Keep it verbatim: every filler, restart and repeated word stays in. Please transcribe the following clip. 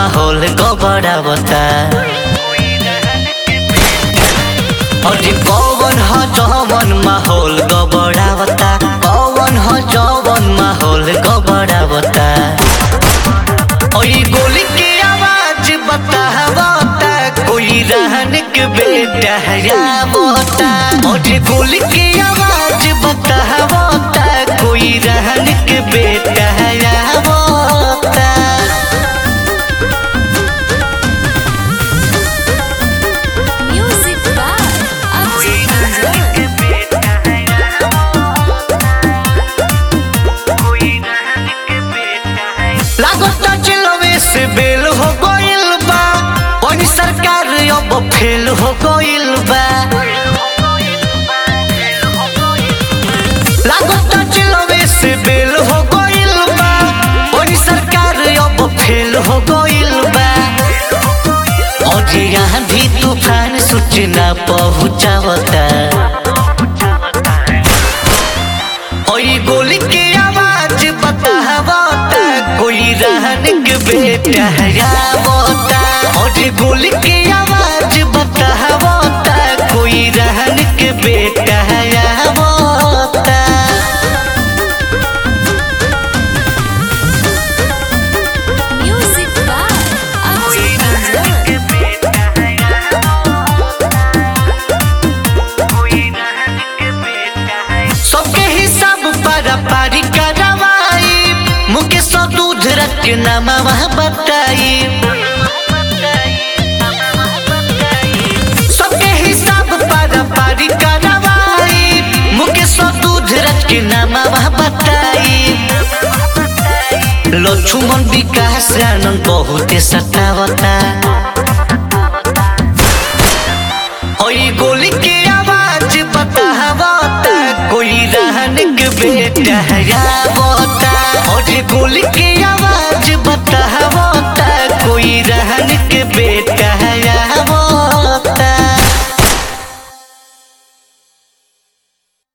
माहौल गबड़ावता। अरे कौन ह जवन माहौल गबड़ावता, कौन ह जवन माहौल गबड़ावता। ओई गोली की आवाज बतावता, कोई रहन के बेटा हयावता। अरे गोली की आवाज बतावता, कोई रहन के बेटा हयावता। लागता चिलवे से बेल हो गइल बा, पानी सरकार अब फेल हो गइल बा। लागता चिलवे से बेल हो गइल बा, पानी सरकार अब फेल हो गइल बा। और यहाँ भी तूफान सूचना पहुँचावता। ओई गोली की आवाज बतावता, कोई रहन के बेटा हयावता। और गोली की आवाज बतावता, कोई रहन के बेटा हयावता। सबके हिसाब पारा पारी करवाई, मुकेश दूध रख नामा वहाँ बताई। सबके हिसाब पारा पारी करवाई, मुकेश दूध रख नामा वहाँ बताई। लक्ष्मण विकास आनंद बहुत सतावता। ओई गोली की आवाज बतावता, कोई रहन के बेटा हयावता। और गोली की आवाज बतावता, कोई रहन के बेटा